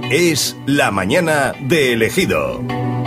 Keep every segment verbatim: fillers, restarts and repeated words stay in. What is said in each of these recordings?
Es La Mañana de El Ejido.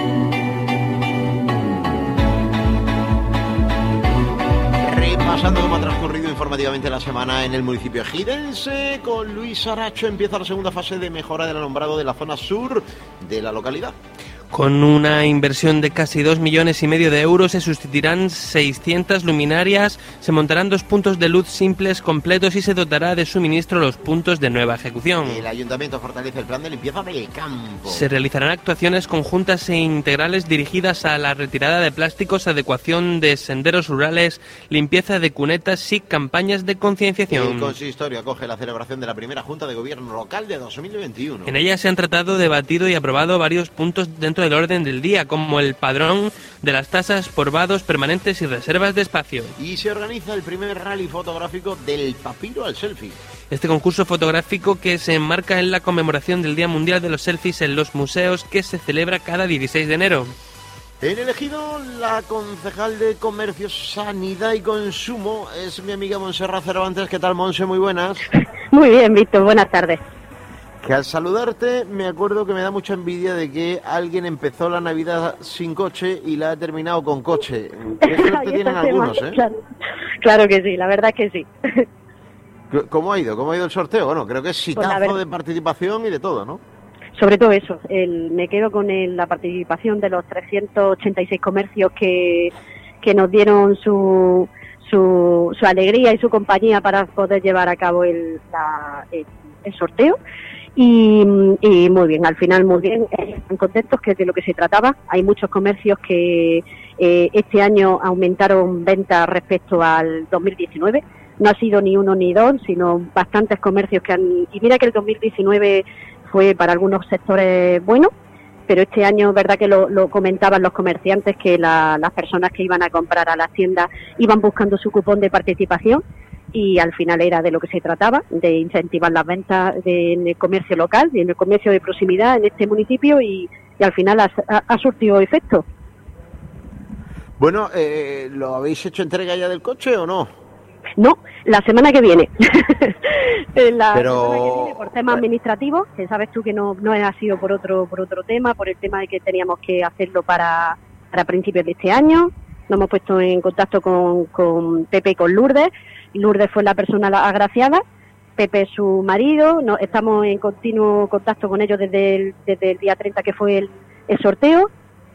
Repasando cómo ha transcurrido informativamente la semana en el municipio ejidense, con Luis Aracho empieza la segunda fase de mejora del alumbrado de la zona sur de la localidad. Con una inversión de casi dos millones y medio de euros se sustituirán seiscientas luminarias, se montarán dos puntos de luz simples completos y se dotará de suministro los puntos de nueva ejecución. El ayuntamiento fortalece el plan de limpieza del campo. Se realizarán actuaciones conjuntas e integrales dirigidas a la retirada de plásticos, adecuación de senderos rurales, limpieza de cunetas y campañas de concienciación. El consistorio acoge la celebración de la primera Junta de Gobierno Local de dos mil veintiuno. En ella se han tratado, debatido y aprobado varios puntos dentro del orden del día, como el padrón de las tasas por vados permanentes y reservas de espacio. Y se organiza el primer rally fotográfico del papiro al selfie. Este concurso fotográfico, que se enmarca en la conmemoración del Día Mundial de los Selfies en los museos, que se celebra cada dieciséis de enero. En El Ejido, la concejal de Comercio, Sanidad y Consumo es mi amiga Montserrat Cervantes. ¿Qué tal, Monse? Muy buenas. Muy bien, Víctor, buenas tardes. Que al saludarte me acuerdo que me da mucha envidia de que alguien empezó la Navidad sin coche y la ha terminado con coche. ¿Qué suerte tienen algunos, eh? Claro, claro que sí, la verdad es que sí. ¿Cómo ha ido? ¿Cómo ha ido el sorteo? Bueno, creo que es sitazo pues de participación y de todo, ¿no? Sobre todo eso, el, me quedo con el, la participación de los trescientos ochenta y seis comercios que, que nos dieron su, su, su alegría y su compañía para poder llevar a cabo el, la, el, el sorteo. Y, y muy bien, al final muy bien, están contentos, que es de lo que se trataba. Hay muchos comercios que eh, este año aumentaron ventas respecto al dos mil diecinueve. No ha sido ni uno ni dos, sino bastantes comercios que han... Y mira que el dos mil diecinueve fue para algunos sectores bueno, pero este año, verdad que lo, lo comentaban los comerciantes, que la, las personas que iban a comprar a las tiendas iban buscando su cupón de participación, y al final era de lo que se trataba, de incentivar las ventas de, en el comercio local, en el comercio de proximidad en este municipio, y, y al final ha, ha, ha surtido efecto. Bueno, eh, ¿lo habéis hecho entrega ya del coche o no? No, la semana que viene. la Pero... semana que viene, por temas administrativos, que sabes tú que no, no ha sido por otro por otro tema, por el tema de que teníamos que hacerlo para, para principios de este año. Nos hemos puesto en contacto con, con Pepe y con Lourdes. Lourdes fue la persona agraciada, Pepe es su marido. No, estamos en continuo contacto con ellos desde el, desde el día treinta, que fue el, el sorteo.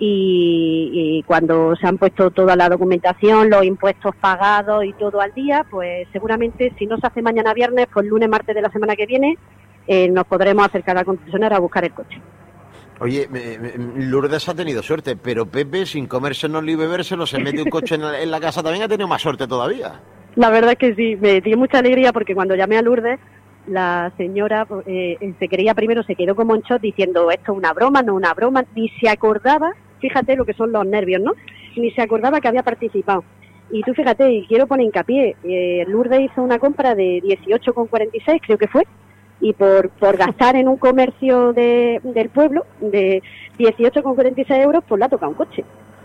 Y, y cuando se han puesto toda la documentación, los impuestos pagados y todo al día, pues seguramente, si no se hace mañana viernes, pues lunes, martes de la semana que viene, eh, nos podremos acercar a la concesionaria a buscar el coche. Oye, me, me, Lourdes ha tenido suerte, pero Pepe, sin comérselo ni bebérselo, se mete un coche en la, en la casa, también ha tenido más suerte todavía. La verdad es que sí, me dio mucha alegría, porque cuando llamé a Lourdes, la señora eh, se creía, primero se quedó como en shock diciendo, esto es una broma, no una broma, ni se acordaba, fíjate lo que son los nervios, ¿no? Ni se acordaba que había participado. Y tú fíjate, y quiero poner hincapié, eh, Lourdes hizo una compra de dieciocho con cuarenta y seis, creo que fue, y por por gastar en un comercio de, del pueblo de dieciocho con cuarenta y seis euros, pues le ha tocado un coche.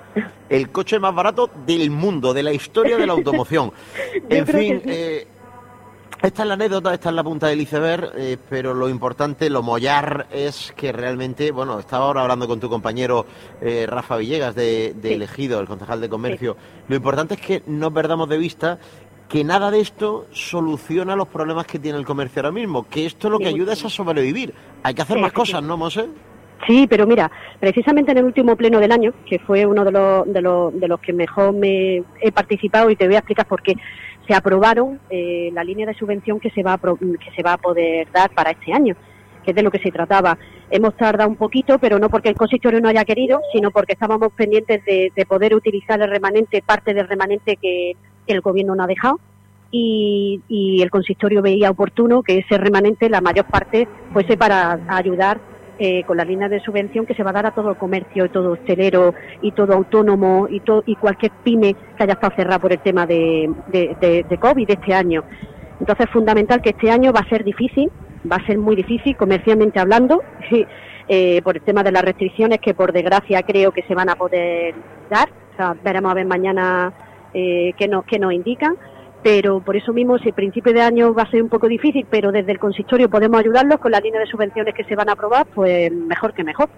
El coche más barato del mundo, de la historia de la automoción. En fin, sí. eh, esta es la anécdota, esta es la punta del iceberg, eh, pero lo importante, lo mollar, es que realmente, bueno, estaba ahora hablando con tu compañero eh, Rafa Villegas de, de sí. El Ejido, el concejal de Comercio. Sí. Lo importante es que no perdamos de vista que nada de esto soluciona los problemas que tiene el comercio ahora mismo, que esto lo que ayuda es a sobrevivir. Hay que hacer sí, más cosas, ¿no, Monse? Sí, pero mira, precisamente en el último pleno del año, que fue uno de los, de los, de los que mejor me he participado, y te voy a explicar por qué, se aprobaron eh, la línea de subvención que se va a pro, que se va a poder dar para este año, que es de lo que se trataba. Hemos tardado un poquito, pero no porque el consistorio no haya querido, sino porque estábamos pendientes de, de poder utilizar el remanente, parte del remanente que, que el gobierno no ha dejado, y, y el consistorio veía oportuno que ese remanente, la mayor parte, fuese para ayudar Eh, con la línea de subvención que se va a dar a todo el comercio, y todo hostelero, y todo autónomo, y todo, y cualquier pyme que haya estado cerrada por el tema de, de, de, de COVID de este año. Entonces es fundamental que este año va a ser difícil, va a ser muy difícil comercialmente hablando, eh, por el tema de las restricciones que por desgracia creo que se van a poder dar. O sea, veremos a ver mañana eh, qué nos, qué nos indican. pero por eso mismo, si el principio de año va a ser un poco difícil, pero desde el consistorio podemos ayudarlos con la línea de subvenciones que se van a aprobar, pues mejor que mejor.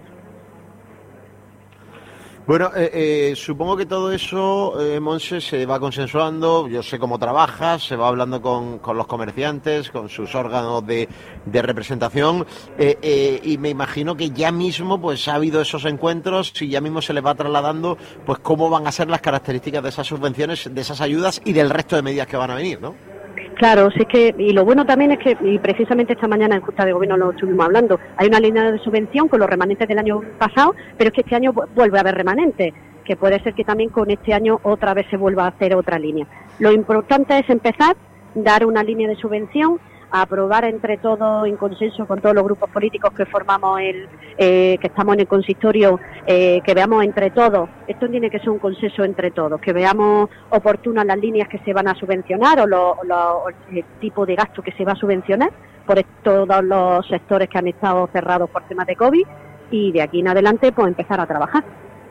Bueno, eh, eh, supongo que todo eso, eh, Montse, se va consensuando. Yo sé cómo trabajas, se va hablando con, con los comerciantes, con sus órganos de, de representación, eh, eh, y me imagino que ya mismo pues ha habido esos encuentros y ya mismo se les va trasladando pues cómo van a ser las características de esas subvenciones, de esas ayudas y del resto de medidas que van a venir, ¿no? Claro, sí es que, y lo bueno también es que, y precisamente esta mañana en Junta de Gobierno lo estuvimos hablando, hay una línea de subvención con los remanentes del año pasado, pero es que este año vuelve a haber remanentes, que puede ser que también con este año otra vez se vuelva a hacer otra línea. Lo importante es empezar, dar una línea de subvención, a aprobar entre todos, en consenso con todos los grupos políticos que formamos el, eh, que estamos en el consistorio, eh, que veamos entre todos, esto tiene que ser un consenso entre todos, que veamos oportunas las líneas que se van a subvencionar o, lo, lo, el tipo de gasto que se va a subvencionar por todos los sectores que han estado cerrados por temas de COVID, y de aquí en adelante pues empezar a trabajar.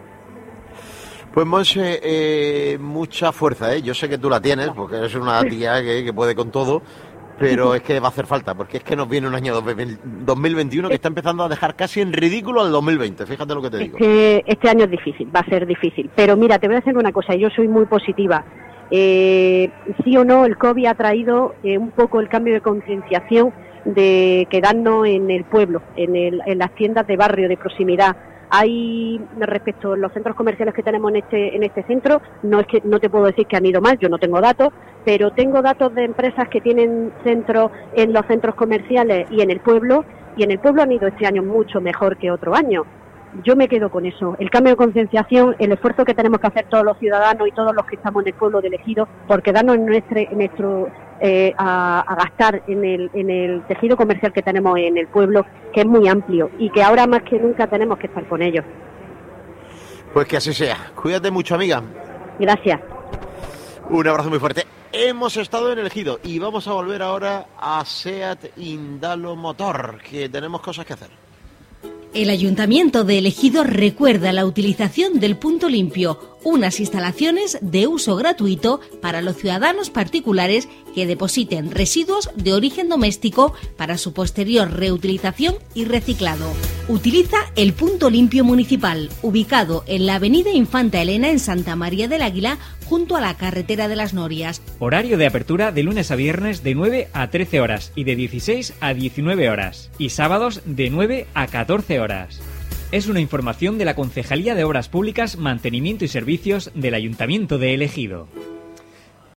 Pues Montse, eh, mucha fuerza, ¿eh? Yo sé que tú la tienes, porque eres una tía que, que puede con todo, pero es que va a hacer falta, porque es que nos viene un año dos mil veintiuno que está empezando a dejar casi en ridículo al dos mil veinte, fíjate lo que te digo. Este, este año es difícil, va a ser difícil, pero mira, te voy a decir una cosa, yo soy muy positiva. Eh, sí o no, el COVID ha traído eh, un poco el cambio de concienciación de quedarnos en el pueblo, en, el, en las tiendas de barrio, de proximidad. Hay, respecto a los centros comerciales que tenemos en este en este centro, no es que no te puedo decir que han ido mal, yo no tengo datos, pero tengo datos de empresas que tienen centros en los centros comerciales y en el pueblo, y en el pueblo han ido este año mucho mejor que otro año. Yo me quedo con eso, el cambio de concienciación, el esfuerzo que tenemos que hacer todos los ciudadanos y todos los que estamos en el pueblo de Ejido, por quedarnos en nuestro, en nuestro eh, a, a gastar en el, en el tejido comercial que tenemos en el pueblo, que es muy amplio y que ahora más que nunca tenemos que estar con ellos. Pues que así sea. Cuídate mucho, amiga. Gracias. Un abrazo muy fuerte. Hemos estado en el Ejido y vamos a volver ahora a SEAT Indalo Motor, que tenemos cosas que hacer. El Ayuntamiento de El Ejido recuerda la utilización del punto limpio, unas instalaciones de uso gratuito para los ciudadanos particulares que depositen residuos de origen doméstico para su posterior reutilización y reciclado. Utiliza el punto limpio municipal, ubicado en la avenida Infanta Elena en Santa María del Águila, junto a la carretera de las Norias. Horario de apertura de lunes a viernes de nueve a trece horas y de dieciséis a diecinueve horas, y sábados de nueve a catorce horas. Es una información de la Concejalía de Obras Públicas, Mantenimiento y Servicios del Ayuntamiento de El Ejido.